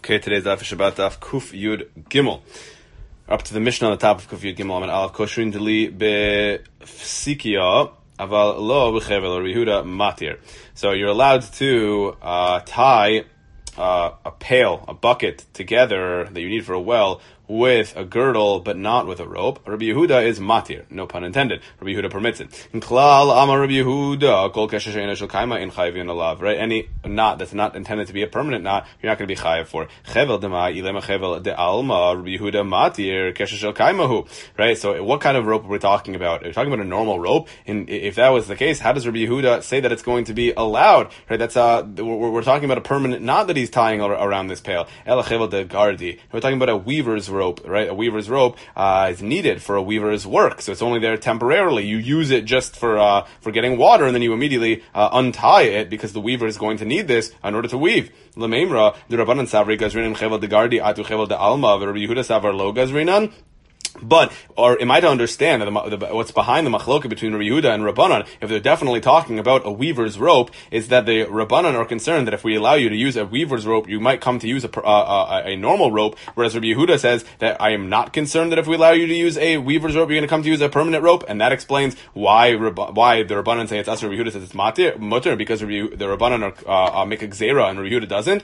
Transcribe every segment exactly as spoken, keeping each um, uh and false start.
Okay, today's daf is Shabbat daf Kuf Yud Gimel. Up to the Mishnah on the top of Kuf Yud Gimel. Amid Aleph Kosherin Deli B'Fsikia Aval Lo B'Chevel or Yehuda Matir. So you're allowed to uh, tie uh, a pail, a bucket together that you need for a well with a girdle, but not with a rope. Rabbi Yehuda is matir, no pun intended. Rabbi Yehuda permits it. In klal amar Rabbi Yehuda, kol kesher she'eino shel kaima in chayvin alav. Right, any knot that's not intended to be a permanent knot, you're not going to be chayav for. Chevel dema ilema chevel de alma. Rabbi Yehuda matir kesher shel kaimahu. Right, so what kind of rope are we talking about? Are we talking about a normal rope? And if that was the case, how does Rabbi Yehuda say that it's going to be allowed? Right, that's uh, we're, we're talking about a permanent knot that he's tying around this pail. Ela chevel de gardi. We're talking about a weaver's rope. rope, right? A weaver's rope uh, is needed for a weaver's work, so it's only there temporarily. You use it just for uh, for getting water, and then you immediately uh, untie it because the weaver is going to need this in order to weave. L'meimra, the Rabbanan savri gazrinan chevel de gardi atu chevel de alma, Rabbi Yehuda savar lo gazrinan. But, or am I to understand the, the, what's behind the machloka between Rabbi Yehuda and Rabbanan, if they're definitely talking about a weaver's rope, is that the Rabbanan are concerned that if we allow you to use a weaver's rope, you might come to use a, uh, a, a normal rope, whereas Rabbi Yehuda says that I am not concerned that if we allow you to use a weaver's rope, you're going to come to use a permanent rope, and that explains why why the Rabbanan say it's us, Rabbi Yehuda says it's matir, mutter, because Rabbi, the Rabbanan are, uh, uh, make a gzera, and Rabbi Yehuda doesn't.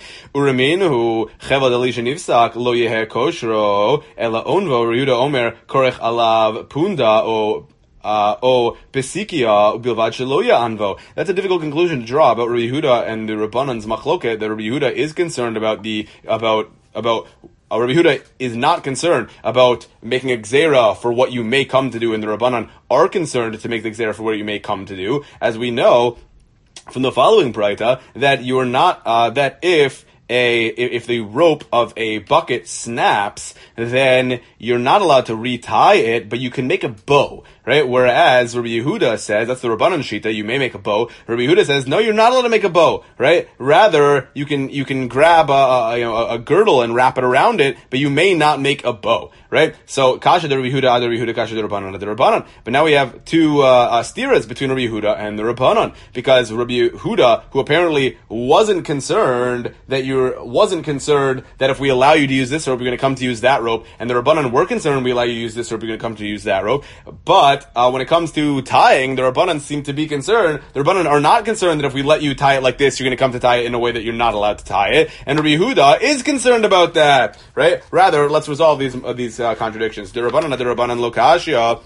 Uramin chevel delisha nivsak lo yeher koshro ela onvo. Rabbi Yehuda omer korech alav punda o uh, o besikia bilvad sheloya anvo. That's a difficult conclusion to draw about Rabbi Yehuda and the Rabbanan's machloket. That Rabbi Yehuda is concerned about the about about. Uh, Rabbi Yehuda is not concerned about making a gzera for what you may come to do, and the Rabbanan are concerned to make the gzera for what you may come to do. As we know from the following braita, that you are not uh, that if. A if the rope of a bucket snaps, then you're not allowed to retie it, but you can make a bow, right? Whereas Rabbi Yehuda says, that's the Rabbanan shita, you may make a bow. Rabbi Yehuda says, no, you're not allowed to make a bow, right? Rather, you can you can grab a, a you know a girdle and wrap it around it, but you may not make a bow, right? So kasha de Rabbi Yehuda, ad Rabbi Yehuda, kasha de Rabbanan, ad Rabbanan. But now we have two uh, uh, stiras between Rabbi Yehuda and the Rabbanan, because Rabbi Yehuda, who apparently wasn't concerned that you wasn't concerned that if we allow you to use this rope, you're going to come to use that rope, and the Rabbanan were concerned we allow you to use this rope, you're going to come to use that rope. But uh, when it comes to tying, the Rabbanan seem to be concerned. The Rabbanan are not concerned that if we let you tie it like this, you're going to come to tie it in a way that you're not allowed to tie it. And Rabbi Yehuda is concerned about that, right? Rather, let's resolve these uh, these uh, contradictions. The Rabbanan, the Rabbanan lo kashya.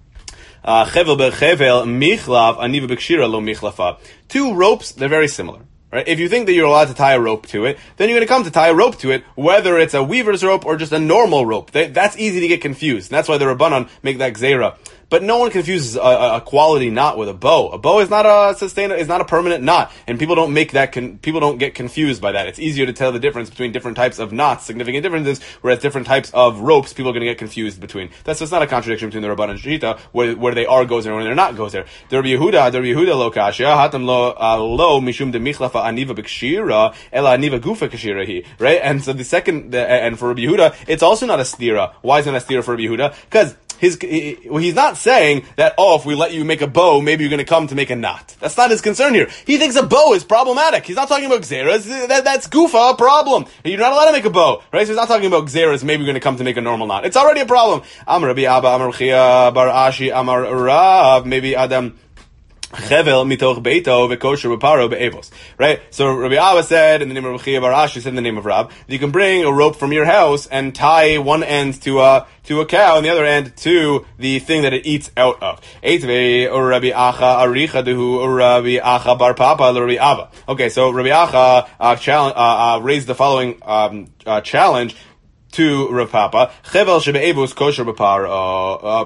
Chevel bechevel michlav aniva b'kshira lo michlafa. Two ropes, they're very similar. Right? If you think that you're allowed to tie a rope to it, then you're going to come to tie a rope to it, whether it's a weaver's rope or just a normal rope. They, that's easy to get confused. And that's why the Rabbanan make that gzera. But no one confuses a, a quality knot with a bow. A bow is not a sustainable, is not a permanent knot, and people don't make that. Con, people don't get confused by that. It's easier to tell the difference between different types of knots, significant differences, whereas different types of ropes, people are going to get confused between. That's just not a contradiction between the Rabbanan and Shita, where where they are gozer and where they're not gozer. The Rabbi Yehuda, the Rabbi Yehuda lo kashya hatam lo lo mishum de michlafa aniva b'kshira ela aniva gufa kashira hi. Right, and so the second, the, and for Rabbi Yehuda, it's also not a stira. Why is it not a stira for Rabbi Yehuda? Because His, he, he's not saying that, oh, if we let you make a bow, maybe you're going to come to make a knot. That's not his concern here. He thinks a bow is problematic. He's not talking about gzeras. That, that's goofa, a problem. You're not allowed to make a bow, right? So he's not talking about gzeras, maybe you're going to come to make a normal knot. It's already a problem. Amar Rabbi Abba, Amar Chia, Bar Ashi, Amar Rav, maybe Adam. Chevel mitoch beito v'kosher b'paro be'evos. Right? So Rabbi Abba said in the name of Rabbi Chia bar Ashi, said in the name of Rab, that you can bring a rope from your house and tie one end to a to a cow and the other end to the thing that it eats out of. Eitvei or Rabbi Acha aricha dehu or Rabbi Acha bar Papa Rabbi Abba. Okay, so Rabbi Acha uh, challenge, uh, uh, raised the following um, uh, challenge to Rav Papa. Chevel shebe'evos kosher b'para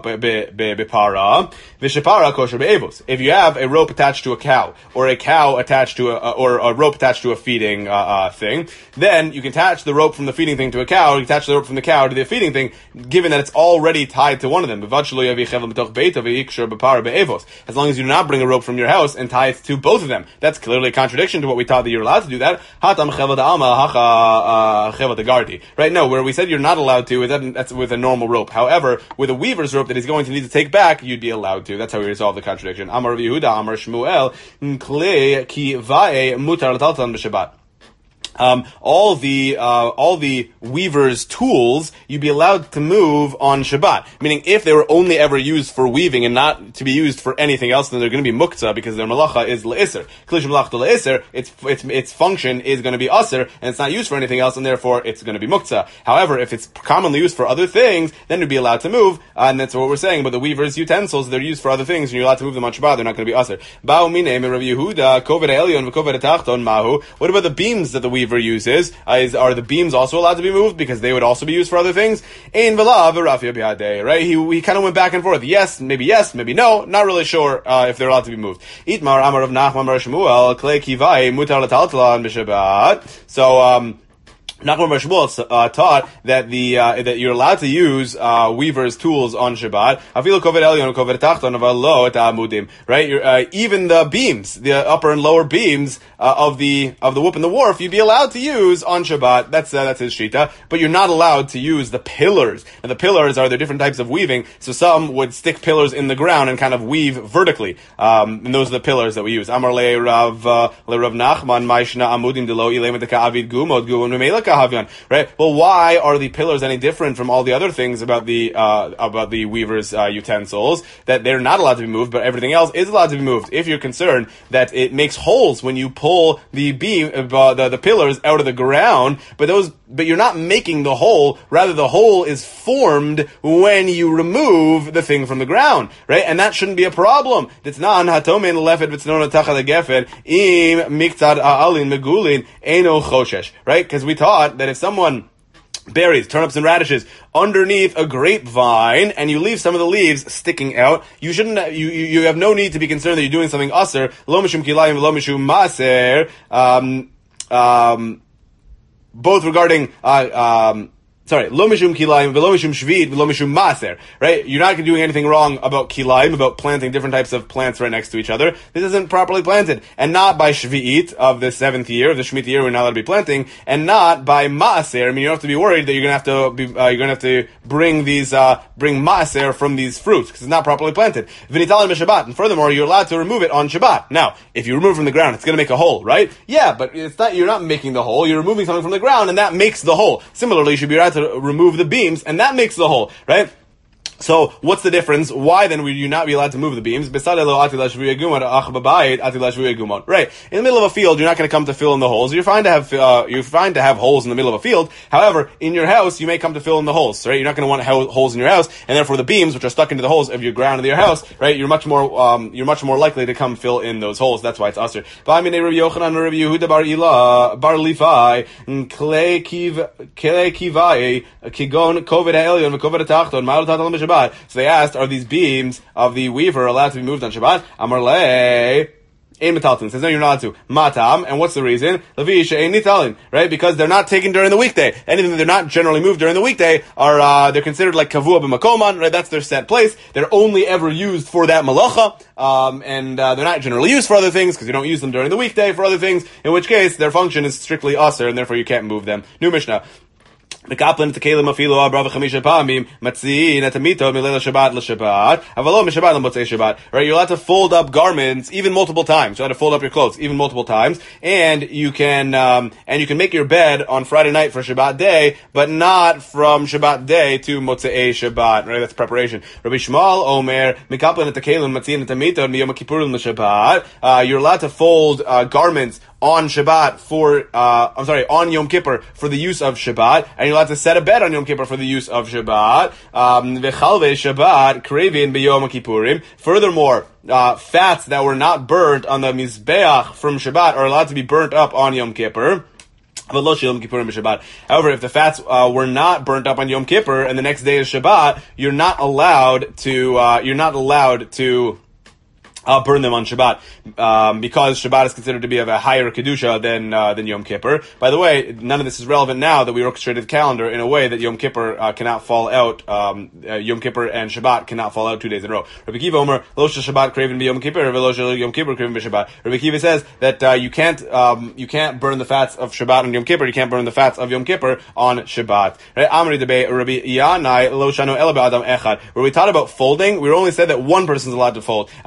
b'para v'shepara kosher be'evos. If you have a rope attached to a cow, or a cow attached to a, uh, or a rope attached to a feeding uh, uh, thing, then you can attach the rope from the feeding thing to a cow, you can attach the rope from the cow to the feeding thing, given that it's already tied to one of them. As long as you do not bring a rope from your house and tie it to both of them. That's clearly a contradiction to what we taught that you're allowed to do that. Hatam chevel da'alma hacha chevel degardi. Right? No, where we said you're not allowed to, that's with a normal rope. However, with a weaver's rope that he's going to need to take back, you'd be allowed to. That's how we resolve the contradiction. Amar Rav Yehuda, Amar Shmuel, Klei ki vae mutar l'taltan b'Shabbat. Um, all the uh, all the weaver's tools you'd be allowed to move on Shabbat. Meaning, if they were only ever used for weaving and not to be used for anything else, then they're going to be muktzah because their malacha is le'isr. Klish malachta le'isr, its its its function is going to be aser, and it's not used for anything else, and therefore it's going to be muktzah. However, if it's commonly used for other things, then it'd be allowed to move, uh, and that's what we're saying. But the weaver's utensils, they're used for other things, and you're allowed to move them on Shabbat. They're not going to be aser. Ba'u minei Rav Yehuda koved elyon v'koved tachton mahu. What about the beams that the weaver uses? Uh, is, are the beams also allowed to be moved because they would also be used for other things? Ein v'lav v'rafia b'yadei. Right? He he kind of went back and forth. Yes, maybe yes, maybe no. Not really sure uh, if they're allowed to be moved. Itmar Amar of Nachman Amar Shmuel klei kivai mutar l'taltalan b'Shabbat. So um. Nachman bar Shmuel uh, taught that the uh, that you're allowed to use uh, weaver's tools on Shabbat. Afilu koved elyon koved tachton avalo et amudim. Right, you're, uh, even the beams, the upper and lower beams uh, of the of the whoop and the wharf, you'd be allowed to use on Shabbat. That's uh, that's his shita. But you're not allowed to use the pillars. And the pillars are the different types of weaving. So some would stick pillars in the ground and kind of weave vertically. Um, and those are the pillars that we use. Amar le Rav uh, le Rav Nachman ma'ishna amudim delo ilem et ka'avid gumod gumon memelaka. Right? Well, why are the pillars any different from all the other things about the uh, about the weaver's uh, utensils? That they're not allowed to be moved, but everything else is allowed to be moved. If you're concerned that it makes holes when you pull the beam, uh, the the pillars out of the ground, but those, but you're not making the hole. Rather, the hole is formed when you remove the thing from the ground, right? And that shouldn't be a problem. It's not hatomen lefet v'tznona tachad gefen im miktzad a'alin megulin eno choshesh, right? Because we taught that if someone buries turnips and radishes underneath a grapevine and you leave some of the leaves sticking out, you shouldn't. You you, you have no need to be concerned that you're doing something aser. Lo mishum kilayim, lo mishum maser. Um, um, both regarding. Uh, um, Sorry, lo mishum kilayim, v'lo mishum shvit, v'lo mishum maser. Right? You're not doing anything wrong about kilayim, about planting different types of plants right next to each other. This isn't properly planted. And not by shvi'it of the seventh year, of the Shemitah year we're not allowed to be planting, and not by maaser. I mean, you don't have to be worried that you're gonna have to be, uh, you're gonna have to bring these, uh, bring maaser from these fruits, because it's not properly planted. V'nitalan b'Shabbat. And furthermore, you're allowed to remove it on Shabbat. Now, if you remove it from the ground, it's gonna make a hole, right? Yeah, but it's not, you're not making the hole, you're removing something from the ground, and that makes the hole. Similarly, you should be allowed to remove the beams, and that makes the hole, right? So, what's the difference? Why then would you not be allowed to move the beams? Right. In the middle of a field, you're not going to come to fill in the holes. You're fine to have uh, you're fine to have holes in the middle of a field. However, in your house, you may come to fill in the holes. Right? You're not going to want ho- holes in your house, and therefore the beams, which are stuck into the holes of your ground of your house, right? You're much more um, you're much more likely to come fill in those holes. That's why it's usher. Bar Yehuda bar Ila bar Lifai Klei Kivai Kigon Koved Ha'elyon Koved Tachton Ma'al Tatal Shabbat. So they asked, are these beams of the weaver allowed to be moved on Shabbat? Amar le ein metalton. Says no, you're not allowed to. Matam, and what's the reason? Levi she'ein nitalin, right? Because they're not taken during the weekday. Anything that they're not generally moved during the weekday are uh, they're considered like kavua b'makoman, right? That's their set place. They're only ever used for that malacha, um, and uh, they're not generally used for other things because you don't use them during the weekday for other things. In which case, their function is strictly aser, and therefore you can't move them. New Mishnah. Mekaplin את הכלים אפילו ארבע וחמישה פעמים, מציין את המיטות מליל השבת לשבת, אבל לא משבת למוצאי שבת. Right, you're allowed to fold up garments even multiple times. You're allowed to fold up your clothes even multiple times, and you can um, and you can make your bed on Friday night for Shabbat day, but not from Shabbat day to Motzei Shabbat. Right, that's preparation. Rabbi Shmuel Omer, Mekaplin את הכלים, מציין את המיטות מיום הכיפורים לשבת. You're allowed to fold uh, garments on Shabbat for, uh, I'm sorry, on Yom Kippur for the use of Shabbat, and you're allowed to set a bed on Yom Kippur for the use of Shabbat. Um, V'chalvei Shabbat, krevin b'Yom Kippurim. Furthermore, uh, fats that were not burnt on the Mizbeach from Shabbat are allowed to be burnt up on Yom Kippur. However, if the fats uh, were not burnt up on Yom Kippur and the next day is Shabbat, you're not allowed to, uh, you're not allowed to Uh, burn them on Shabbat, um, because Shabbat is considered to be of a higher kedusha than uh, than Yom Kippur. By the way, none of this is relevant now that we orchestrated the calendar in a way that Yom Kippur uh, cannot fall out. Um, uh, Yom Kippur and Shabbat cannot fall out two days in a row. Rabbi Kiva Omer, Lo Shabbat craven be Yom Kippur, Lo Yom Kippur craven be Shabbat. Rabbi Kiva says that uh, you can't um, you can't burn the fats of Shabbat on Yom Kippur. You can't burn the fats of Yom Kippur on Shabbat. Right? Amri debe Rabbi Yanai Lo Shano Ela Ba'adam Echad. Where we taught about folding, we only said that one person is allowed to fold. Aval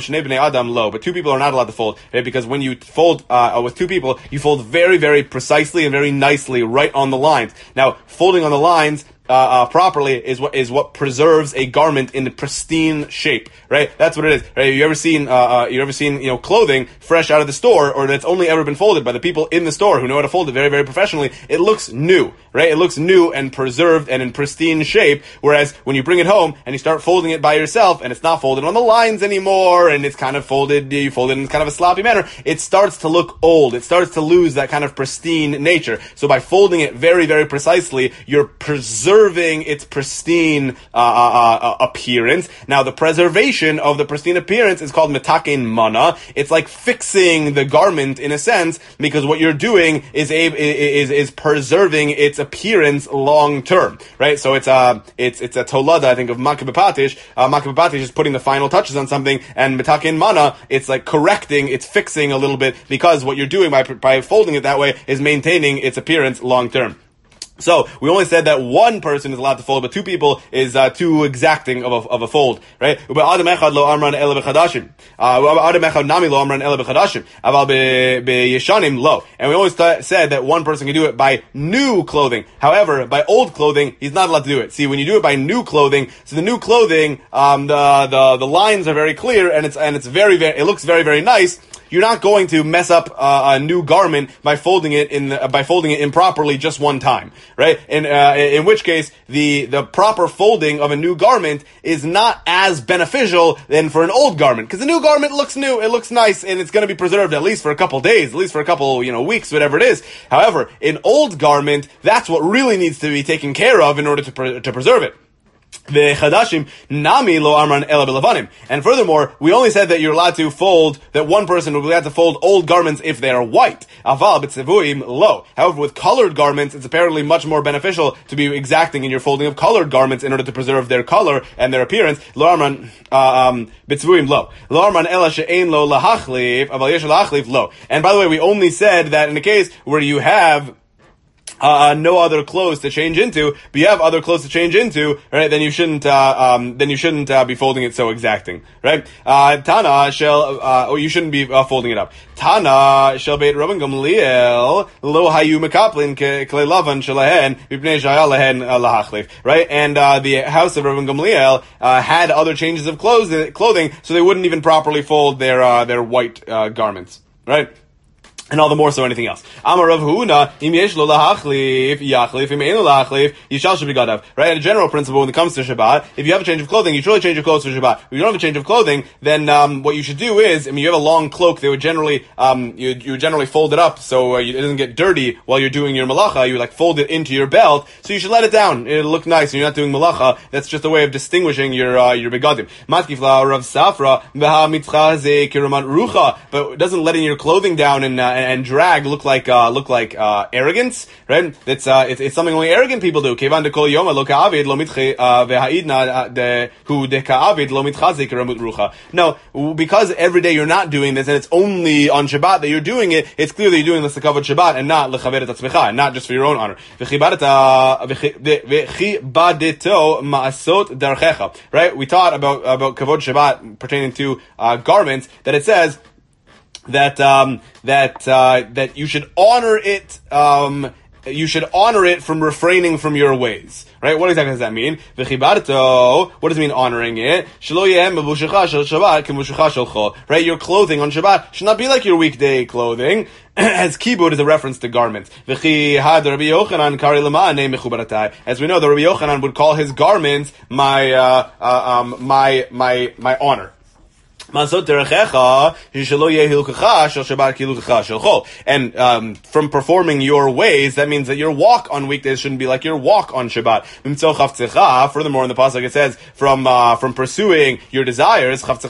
shnei bnei adam lo, but two people are not allowed to fold, right? Because when you fold uh, with two people, you fold very, very precisely and very nicely right on the lines. Now, folding on the lines Uh, uh, properly is what is what preserves a garment in the pristine shape, right? That's what it is. Right? You ever seen uh, uh, you ever seen you know clothing fresh out of the store, or that's only ever been folded by the people in the store who know how to fold it very very professionally? It looks new, right? It looks new and preserved and in pristine shape. Whereas when you bring it home and you start folding it by yourself, and it's not folded on the lines anymore, and it's kind of folded, you fold it in kind of a sloppy manner, it starts to look old. It starts to lose that kind of pristine nature. So by folding it very very precisely, you're preserving its pristine uh, uh, uh, appearance. Now, the preservation of the pristine appearance is called metaken mana. It's like fixing the garment in a sense, because what you're doing is a, is is preserving its appearance long term, right? So it's a it's it's a tolada, I think, of makeh b'patish. Uh, makeh b'patish is putting the final touches on something, and metaken mana, it's like correcting, it's fixing a little bit, because what you're doing by by folding it that way is maintaining its appearance long term. So, we only said that one person is allowed to fold, but two people is uh, too exacting of a, of a fold, right? Adam echad lo amran ele b'chadashim. Adam echad nami lo amran ele b'chadashim. Aval b'yeshanim lo. And we always th- said that one person can do it by new clothing. However, by old clothing, he's not allowed to do it. See, when you do it by new clothing, so the new clothing, um, the, the, the lines are very clear, and it's, and it's very, very, it looks very, very nice. You're not going to mess up uh, a new garment by folding it in the, by folding it improperly just one time, right? In uh, in which case, the the proper folding of a new garment is not as beneficial than for an old garment, because the new garment looks new, it looks nice, and it's going to be preserved at least for a couple days, at least for a couple you know weeks, whatever it is. However, an old garment, that's what really needs to be taken care of in order to pre- to preserve it. And furthermore, we only said that you're allowed to fold, that one person will be allowed to fold old garments if they are white. However, with colored garments, it's apparently much more beneficial to be exacting in your folding of colored garments in order to preserve their color and their appearance. And by the way, we only said that in the case where you have Uh, no other clothes to change into, but you have other clothes to change into, right? Then you shouldn't, uh, um, then you shouldn't uh, be folding it so exacting, right? Uh, Tana shall, uh, or you shouldn't be uh, folding it up. Tana shall beit Rabban Gamliel lo hayu mekaplin klei lavan shalahen mipnei shaya lahen lahachlif, right? And uh, the house of Rabban Gamliel uh, had other changes of clothes, clothing, so they wouldn't even properly fold their uh, their white uh, garments, right? And all the more so anything else. Amar Rav Huna, im yesh lo lahachlif, yachlif, im einu lahachlif, yishal should be gadav. Right? A general principle when it comes to Shabbat, if you have a change of clothing, you should really change your clothes for Shabbat. If you don't have a change of clothing, then um, what you should do is, I mean, you have a long cloak, they would generally, um, you, you would generally fold it up so uh, you, it doesn't get dirty while you're doing your malacha. You would like fold it into your belt, so you should let it down. It'll look nice, and you're not doing malacha. That's just a way of distinguishing your uh, your begadim. Matkif la Rav Safra, beha mitzcha ze kiramat rucha, but doesn't letting your clothing down and uh, and drag look like uh, look like uh, arrogance, right? It's, uh, it's it's something only arrogant people do. Kevan de kol yoma lo ka'avid lo mitche ve'ha'idna de hu de ka'avid lo mitchaze kiramut rucha. No, because every day you're not doing this, and it's only on Shabbat that you're doing it. It's clear that you're doing this to cover Shabbat and not lechaver et atzmecha, and not just for your own honor. V'chibadeto ma'asot darchecha. Right? We taught about about kavod Shabbat pertaining to uh, garments, that it says that um, that uh, that you should honor it. Um, you should honor it from refraining from your ways. Right? What exactly does that mean? V'chibarto. What does it mean honoring it? Shelo yehem b'vushecha shel Shabbat k'vushecha shel chol. Right? Your clothing on Shabbat should not be like your weekday clothing. As kibud is a reference to garments. V'chi had Rabbi Yochanan kari l'ma'anei mechubaratai. As we know, the Rabbi Yochanan would call his garments my uh, uh, um, my my my honor. And um, from performing your ways, that means that your walk on weekdays shouldn't be like your walk on Shabbat. Furthermore, in the pasuk it says from uh, from pursuing your desires, that's to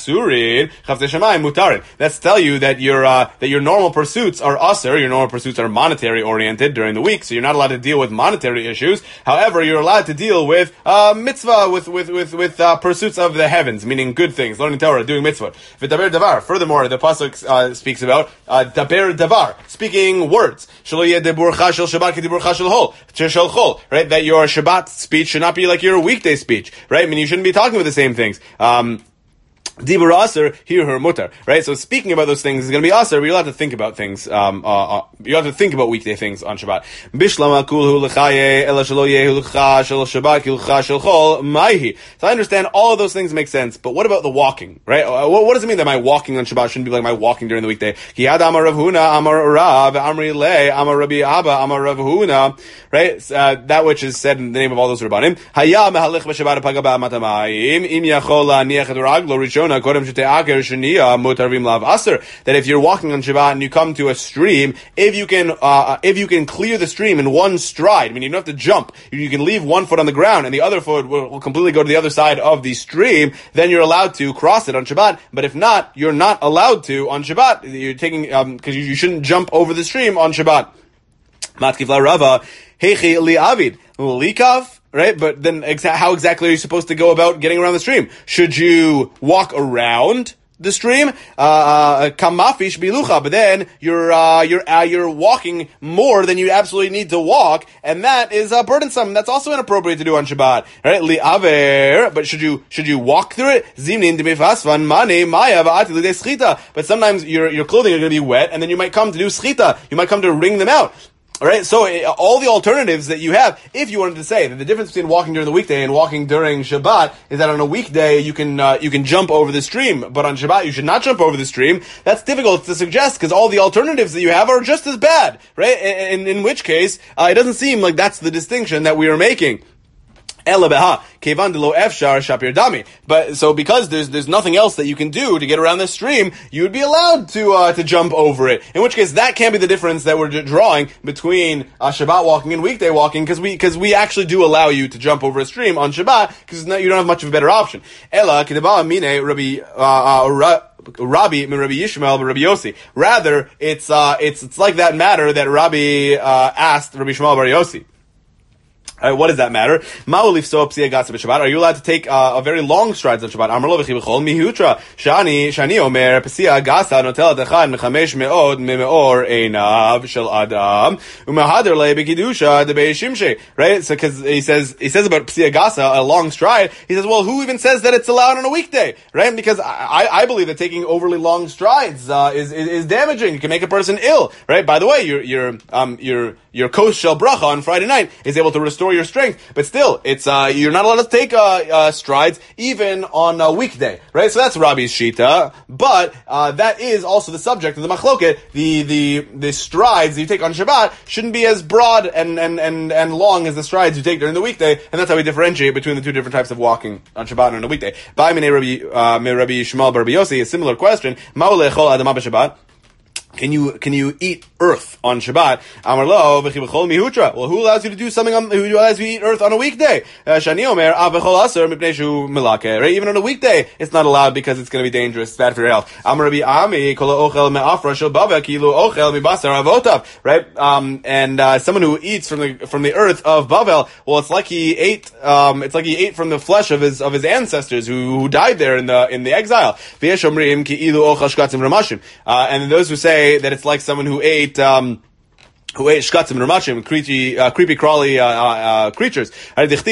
tell you that your uh, that your normal pursuits are usur. Your normal pursuits are monetary oriented during the week, so you're not allowed to deal with monetary issues. However, you're allowed to deal with uh, mitzvah, with with with with uh, pursuits of the heavens, meaning good things, learning Torah, doing mitzvot. V'daber davar. Furthermore, the pasuk uh, speaks about uh, daber davar, speaking words. Shelo yeh deburcha shel Shabbat k'diburcha shel chol, shel chol. Right, that your Shabbat speech should not be like your weekday speech. Right, I mean you shouldn't be talking about the same things. Um, Dibur aser, hear her mutar, right? So speaking about those things is going to be aser, but you're allowed to think about things, um, uh, uh, you're allowed to think about weekday things on Shabbat. Bishlama kulhu l'chaye, ela shelo yehu l'cha, shel Shabbat, ki l'cha shel chol, maihi. So I understand all of those things make sense, but what about the walking, right? Uh, what, what does it mean that my walking on Shabbat shouldn't be like my walking during the weekday? Ki had amar Rav Huna, amar Rav, amri le, amar Rabbi Abba, amar Rav Huna, right? Uh, that which is said in the name of all those Rabbanim. Haya mehalich b'Shabbat pagaba matamayim, im yachol la'niach et raglo rishon that if you're walking on Shabbat and you come to a stream, if you can, uh, if you can clear the stream in one stride, I mean, you don't have to jump. You can leave one foot on the ground and the other foot will, will completely go to the other side of the stream. Then you're allowed to cross it on Shabbat. But if not, you're not allowed to on Shabbat. You're taking, um, because you, you shouldn't jump over the stream on Shabbat. Matkif la Rava, hechi li avid likav. Right, but then exa- how exactly are you supposed to go about getting around the stream? Should you walk around the stream? Kamafish bilucha, but then you're uh, you're uh, you're walking more than you absolutely need to walk, and that is uh, burdensome. That's also inappropriate to do on Shabbat. Right, liaver. But should you should you walk through it? Zimnin demifasvan mane maya va'ati lidei schita. But sometimes your your clothing are going to be wet, and then you might come to do schita. You might come to wring them out. All right, so uh, all the alternatives that you have, if you wanted to say that the difference between walking during the weekday and walking during Shabbat is that on a weekday you can uh, you can jump over the stream, but on Shabbat you should not jump over the stream. That's difficult to suggest because all the alternatives that you have are just as bad, right? In, in which case, uh, it doesn't seem like that's the distinction that we are making. But so because there's there's nothing else that you can do to get around this stream, you would be allowed to uh, to jump over it. In which case, that can't be the difference that we're drawing between uh, Shabbat walking and weekday walking, because we because we actually do allow you to jump over a stream on Shabbat because you don't have much of a better option. Ella kedaba mine Rabbi Rabbi Rabbi Yishmael Rabbi Yossi. Rather, it's uh it's it's like that matter that Rabbi uh, asked Rabbi Shmuel Bar Yossi. All right, what does that matter? Are you allowed to take uh, a very long strides on Shabbat? Amar lo v'chi mihutra shani shani omer psia gasa notel dechad mechamesh meod memeor einav shel adam umahader le bekidusha debei shimshei. Right? So because he says he says about psia gasa, a long stride. He says, well, who even says that it's allowed on a weekday? Right? Because I, I believe that taking overly long strides uh, is, is is damaging. It can make a person ill. Right? By the way, your your um your your kos shel bracha on Friday night is able to restore your strength, but still, it's uh, you're not allowed to take uh, uh, strides even on a weekday, right? So that's Rabbi's shita, but uh, that is also the subject of the machloket. The the the strides that you take on Shabbat shouldn't be as broad and and and and long as the strides you take during the weekday, and that's how we differentiate between the two different types of walking on Shabbat and on a weekday. By Minei Rabbi uh, Rabbi Shmuel Bar Yossi, a similar question: Ma'oleh chol adama b'Shabbat. Can you can you eat earth on Shabbat? Amar lo v'chi b'chol mihutra. Well, who allows you to do something on, who allows you to eat earth on a weekday? Shani omer av v'chol aser mipnei shu milake. Right? Even on a weekday, it's not allowed because it's going to be dangerous. It's bad for your health. Amar Rabbi Ami kol ochel me'afra shel bava kilu ochel mibasar avotav. Right? Um, and uh, someone who eats from the from the earth of Bavel, well, it's like he ate. Um, it's like he ate from the flesh of his of his ancestors who, who died there in the in the exile. V'yesh omrim ki ilu ochel shkatzim ramashim. Uh, and those who say that it's like someone who ate um, who ate shkatzim and ramachim, creepy, uh, creepy crawly uh, uh, creatures. Right, as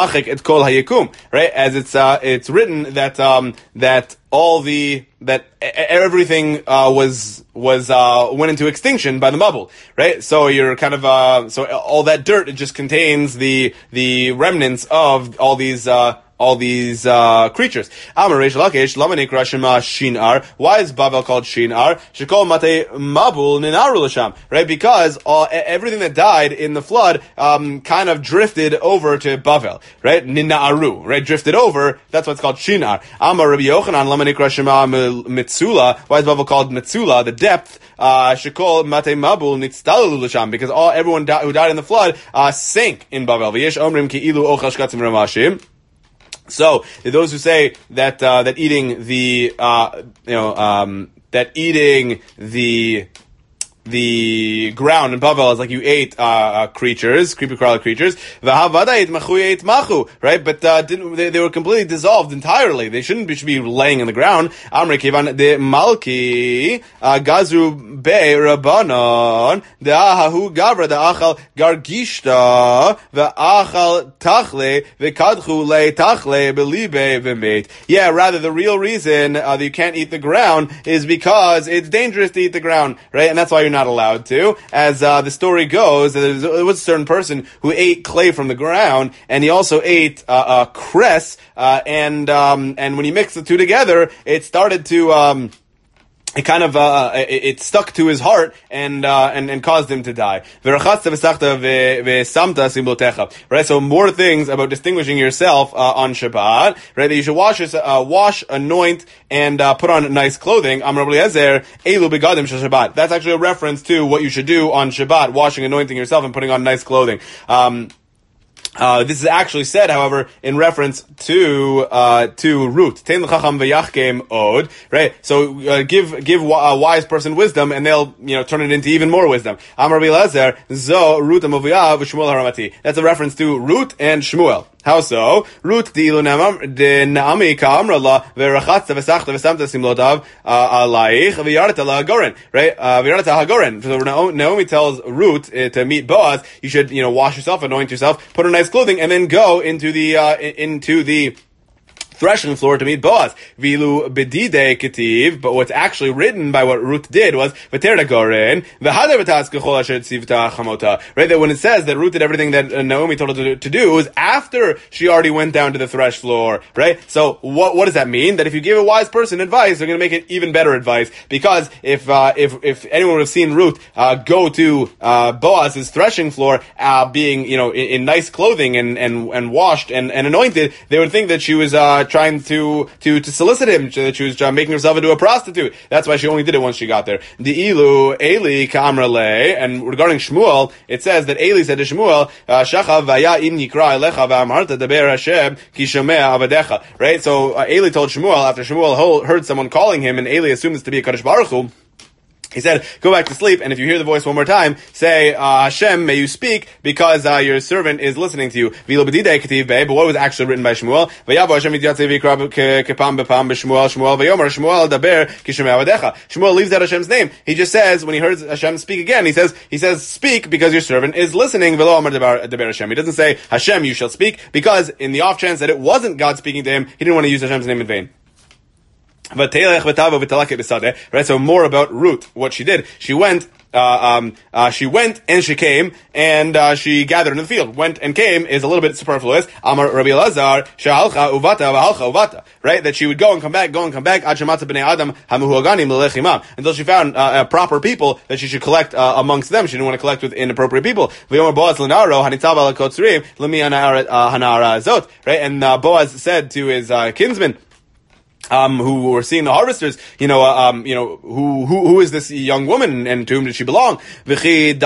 it's uh, it's written that um, that all the that everything uh, was was uh, went into extinction by the Mabul, right? So you're kind of uh, so all that dirt, it just contains the the remnants of all these. Uh, all these uh, creatures. Why is Bavel called Shinar? Right? Because all, everything that died in the flood um, kind of drifted over to Bavel. Right? Nina'aru. Right? Drifted over. That's what's called Shinar. Amar Rabbi Yochanan, Lama Nikra Shema Mitzula. Why is Bavel called Mitzula? The depth. Shekol Mate Mabul Nitztalu L'Sham. Because all everyone di- who died in the flood uh, sank in Bavel. V'yesh Omrim Ki Ilu Ochel Shkatzim Ramashim. So those who say that uh, that eating the uh, you know um, that eating the the ground in Bavel is like you ate uh, uh, creatures, creepy crawly creatures. V'havadait machu ate machu, right? But uh, didn't they, they were completely dissolved entirely. They shouldn't be, should be laying in the ground. Amre kevan de malki gazru be rabbanon de ahahu gavra de achal gargishta ve'achal tachle ve'kadchu le tachle belibe v'meit. Yeah, rather the real reason uh, that you can't eat the ground is because it's dangerous to eat the ground, right? And that's why you're not allowed to. As uh, the story goes, there was a certain person who ate clay from the ground, and he also ate uh, uh, cress, uh, and um, and when he mixed the two together, it started to. Um, It kind of uh, it, it stuck to his heart and uh, and and caused him to die. Right. So more things about distinguishing yourself uh, on Shabbat. Right. That you should wash, uh, wash, anoint, and uh, put on nice clothing. Amar Eliezer, Elu begadim shel Shabbat. That's actually a reference to what you should do on Shabbat: washing, anointing yourself, and putting on nice clothing. Um, Uh, this is actually said, however, in reference to uh, to Ruth. Tein l'chacham v'yachkem od. Right. So uh, give give a wise person wisdom, and they'll you know turn it into even more wisdom. Amar Rabbi Eliezer zo Ruth amoviyav v'Shmuel haramati. That's a reference to Ruth and Shmuel. How so? Ruth di ilu na'ami ka'amra la ve'rachatza v'sachta v'samta simlodav alayich v'yarata la'hagoren. Right? V'yarata hagoren. So Naomi tells Ruth uh, to meet Boaz, you should, you know, wash yourself, anoint yourself, put on nice clothing, and then go into the, uh, into the threshing floor to meet Boaz. Vilu bedide ketiv, but what's actually written by what Ruth did was v'terda goren v'hader v'tas kechol asher tzivta chamota. Right, that when it says that Ruth did everything that Naomi told her to, to do, it was after she already went down to the thresh floor. Right, so what what does that mean? That if you give a wise person advice, they're going to make it even better advice. Because if uh, if if anyone would have seen Ruth uh, go to uh, Boaz's threshing floor, uh, being you know in, in nice clothing and and and washed and, and anointed, they would think that she was uh, trying to, to, to solicit him, that she was uh, making herself into a prostitute. That's why she only did it once she got there. The ilu, Eli, ka'amra le, and regarding Shmuel, it says that Eli said to Shmuel, Shachav vaya im yikra elecha v'amarta daber Hashem ki shomea avadecha. Right? So, uh, Eli told Shmuel, after Shmuel heard someone calling him, and Eli assumed this to be a Kadosh Baruch Hu, he said, go back to sleep, and if you hear the voice one more time, say, uh, Hashem, may you speak, because uh, your servant is listening to you. But what was actually written by Shmuel? Shmuel leaves out Hashem's name. He just says, when he heard Hashem speak again, he says, he says, speak, because your servant is listening. He doesn't say, Hashem, you shall speak, because in the off chance that it wasn't God speaking to him, he didn't want to use Hashem's name in vain. Right, so more about Ruth, what she did. She went, uh, um, uh, she went and she came, and, uh, she gathered in the field. Went and came is a little bit superfluous. Amar Rabbi Elazar, she'alcha uvata v'halcha uvata. Right, that she would go and come back, go and come back, ad shematza b'nei adam hamuhuaganim l'lech imam, until she found, uh, uh, proper people that she should collect, uh, amongst them. She didn't want to collect with inappropriate people. V'yomer Boaz l'naro, hanitzav ala kotzrim, l'mi hanara azot. Right, and, uh, Boaz said to his, uh, kinsman, Um, who were seeing the harvesters, you know, uh, um, you know, who, who, who is this young woman and to whom did she belong? Right?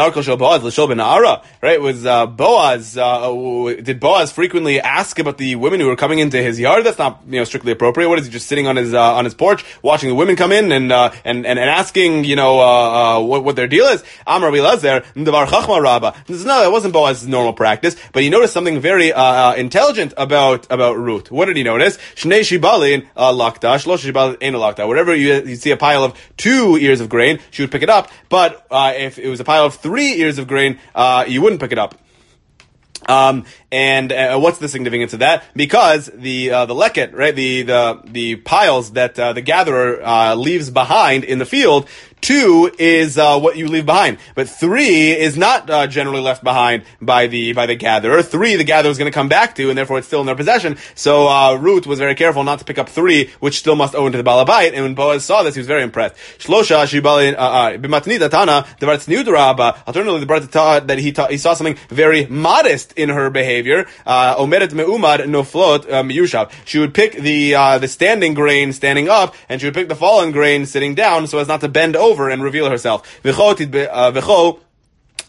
Was, uh, Boaz, uh, did Boaz frequently ask about the women who were coming into his yard? That's not, you know, strictly appropriate. What is he just sitting on his, uh, on his porch, watching the women come in and, uh, and, and, and asking, you know, uh, uh, what, what their deal is? Amar Rabbi Elazar, Davar Chachma Rabba. No, that wasn't Boaz's normal practice, but he noticed something very, uh, uh intelligent about, about Ruth. What did he notice? Shnei Shibalin, uh, Whatever you, you see a pile of two ears of grain, she would pick it up. But uh, if it was a pile of three ears of grain, uh, you wouldn't pick it up. Um, and uh, what's the significance of that? Because the uh, the leket, right, the the the piles that uh, the gatherer uh, leaves behind in the field. Two is uh, what you leave behind, but three is not uh, generally left behind by the by the gatherer. Three, the gatherer is going to come back to, and therefore it's still in their possession. So uh, Ruth was very careful not to pick up three, which still must own to the Balabait. And when Boaz saw this, he was very impressed. Shlosha shibalin b'matnit atana devar tzniut rabba. Alternatively, the brother taught that he taught, he saw something very modest in her behavior. Omeret me'umad noflot miyushav. She would pick the uh, the standing grain standing up, and she would pick the fallen grain sitting down, so as not to bend over and reveal herself.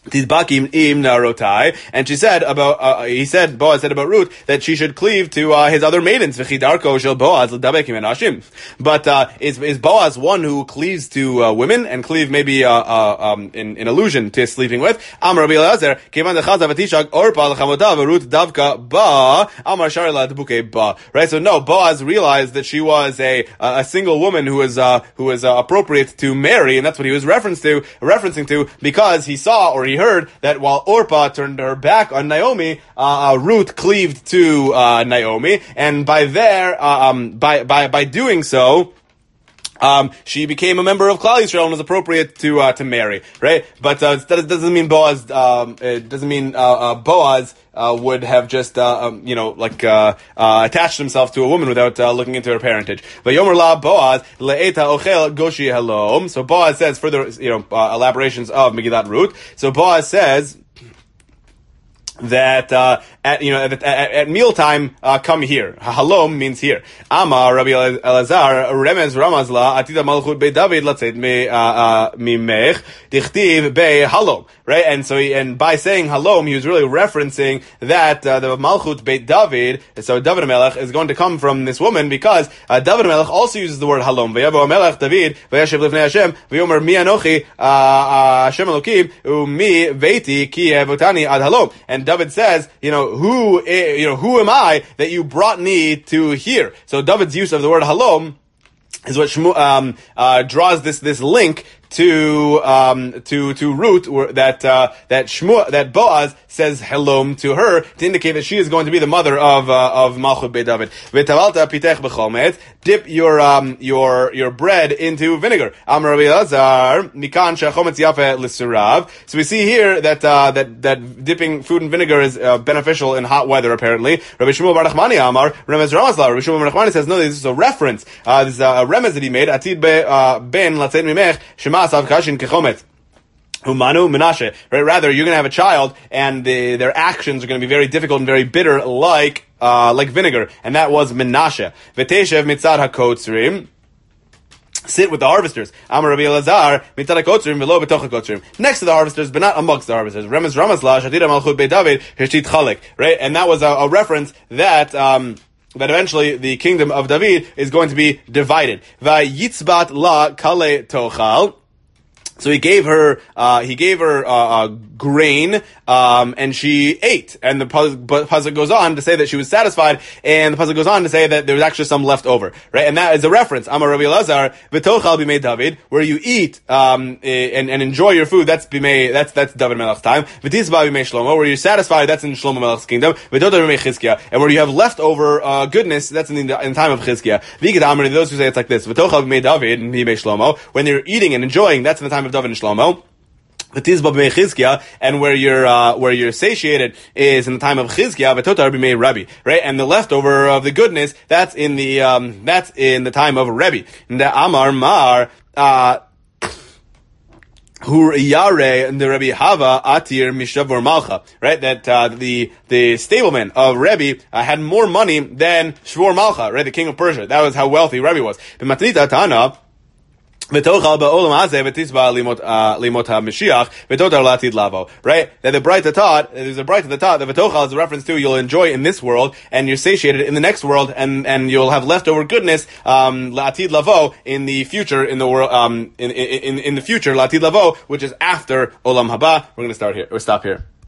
Tidbakim im narotai, and she said about uh, he said Boaz said about Ruth that she should cleave to uh, his other maidens. V'chidarko shel Boaz l'dabekim enashim. But uh, is is Boaz one who cleaves to uh, women, and cleave maybe uh, uh, um, in, in allusion to sleeping with? Amar Rabbi Elazar kevan dechazav v'tishak orpa l'chamotav Ruth davka ba Amar sharila d'buke ba. Right. So no, Boaz realized that she was a a single woman who was uh, who was uh, appropriate to marry, and that's what he was reference to referencing to because he saw or he heard that while Orpah turned her back on Naomi, uh, Ruth cleaved to uh, Naomi, and by there, uh, um, by by by doing so, um, she became a member of Klal Yisrael and was appropriate to uh, to marry, right? But uh, that doesn't mean Boaz. Um, it doesn't mean uh, uh, Boaz. Uh, would have just, uh, um, you know, like, uh, uh, attached himself to a woman without, uh, looking into her parentage. V'yomer la Boaz, le'eta ochel goshi halom. So Boaz says, further, you know, uh, elaborations of Megillat Ruth. So Boaz says, that uh, at you know at, at, at mealtime uh, come here. Halom means here. Amar Rabbi Elazar remez ramazla atida malchut be David latzet me mimech dichtiv be halom. Right, and so he, and by saying halom, he was really referencing that uh, the malchut be David. So David Melech is going to come from this woman because uh, David Melech also uses the word halom. V'yavo Melech David v'yashiv lifnei Hashem v'yomer mi anochi Hashem Elokim u'mi veiti ki evotani ad halom. And David says, you know, who, you know, who am I that you brought me to here? So David's use of the word halom is what Shmu, um, uh, draws this, this link to, um, to, to Ruth, that, uh, that Shmu, that Boaz says halom to her to indicate that she is going to be the mother of, uh, of Malchut Beit David. V'tavalta pitech b'chomet, dip your, um, your, your bread into vinegar. Amar Rabbi Elazar, mikan shechometz yafe l'surav. So we see here that, uh, that, that dipping food in vinegar is, uh, beneficial in hot weather, apparently. Rabbi Shmuel bar Nachmani Amar, remez Ramazla. Rabbi Shmuel bar Nachmani says, no, this is a reference. Uh, this is a remez that he made, atid be, uh, ben latzet mimech, shema asav kashin kechometz. Humanu Menashe. Right? Rather, you're going to have a child, and the, their actions are going to be very difficult and very bitter, like uh, like vinegar. And that was Menashe. V'teshev mitzad hakotzrim. Sit with the harvesters. Amar Rabbi Elazar mitzad hakotzrim v'lo b'toch hakotzrim. Next to the harvesters, but not amongst the harvesters. Remez Ramazla shatira malchut Beit David heshtit chalek. Right? And that was a, a reference that um that eventually the kingdom of David is going to be divided. Vayitzbat la kale tochal. So he gave her, uh, he gave her, uh, uh grain, um, and she ate. And the pasuk goes on to say that she was satisfied, and the pasuk goes on to say that there was actually some left over, right? And that is a reference. Amar Rabbi Elazar, v'tochal b'mei David, where you eat, um, and, and enjoy your food, that's b'mei, that's, that's David Melech's time. V'tizba b'mei Shlomo, where you're satisfied, that's in Shlomo Melech's kingdom. V'totar b'mei Chizkiah, and where you have leftover, uh, goodness, that's in the, in the time of Chizkiah. V'gid Amar, those who say it's like this, v'tochal b'mei David, and b'mei Shlomo, when you're eating and enjoying, that's in the time of David and Shlomo. And where you're uh, where you're satiated is in the time of Chizkiah, v'totar b'mei Rabbi, right? And the leftover of the goodness, that's in the um, that's in the time of Rebbe. And the Amar Mar uh Hur Yare and the Rebbe Hava Atir Mishavor Malcha, right? That uh, the the stableman of Rebbe uh, had more money than Shvor Malcha, right? The king of Persia. That was how wealthy Rebbe was. B'matnita Tana. Right? That the Braita taught, there's a Braita that taught that v'tochal is a reference to you'll enjoy in this world and you're satiated in the next world, and, and you'll have leftover goodness um la'atid lavo in the future in the world um in in in the future la'atid lavo, which is after olam haba. We're going to start here. We'll stop here.